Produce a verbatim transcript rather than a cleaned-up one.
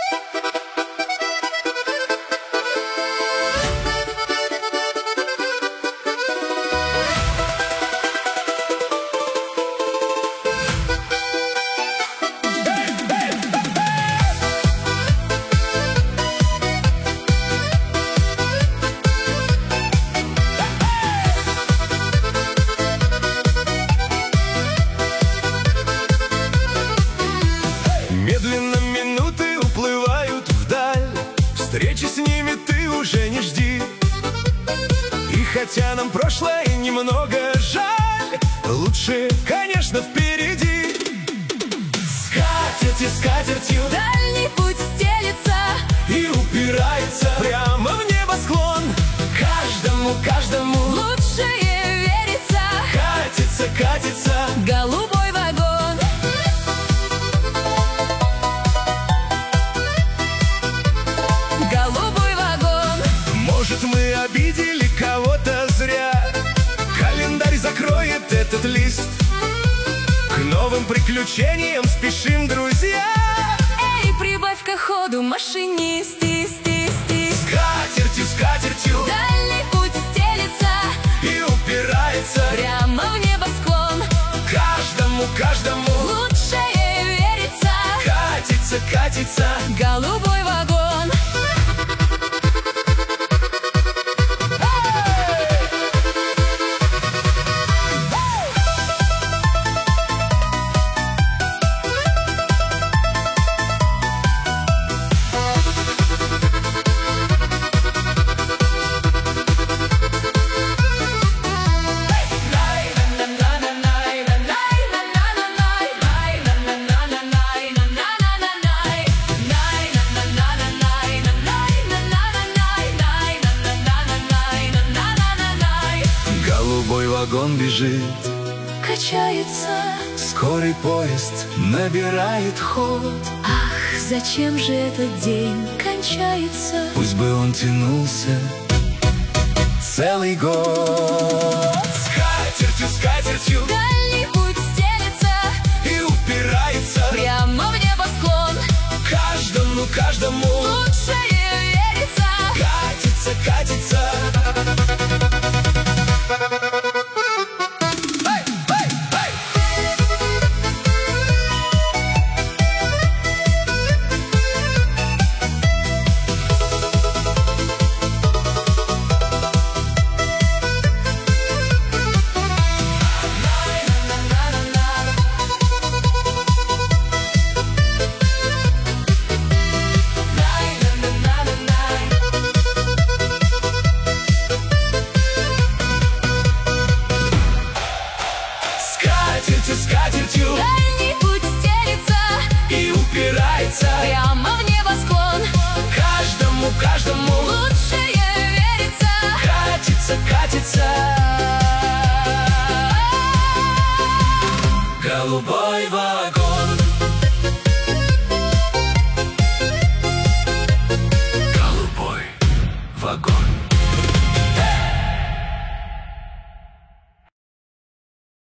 Медленно минуты уплывают вдаль, встречи с ними ты уже не жди. И хотя нам прошлое немного жаль, лучше, конечно, впереди. Скатертью, скатертью дальний путь стелется и упирается прямо в небосклон. Каждому, каждому лучше верится. Катится, катится Голубой вагон. Голубой вагон. Может, мы обидели кого-то зря, календарь закроет этот лист. К новым приключениям спешим, друзья. Эй, прибавь-ка ходу, машинист, сти, сти, сти. Скатертью, скатертью Дальний путь стелется и упирается прямо в небосклон. каждому, каждому Лучше верится. катится, катится Голубой вагон. Голубой вагон бежит, Качается. скорый поезд набирает ход. Ах, зачем же этот день кончается? Пусть бы он тянулся целый год. Скатертью, скатертью Дальний путь стелется и упирается прямо в небосклон. каждому, каждому Лучше верится. катится, катится Скатертью, скатертью Дальний путь стелется и упирается прямо в небосклон. каждому, каждому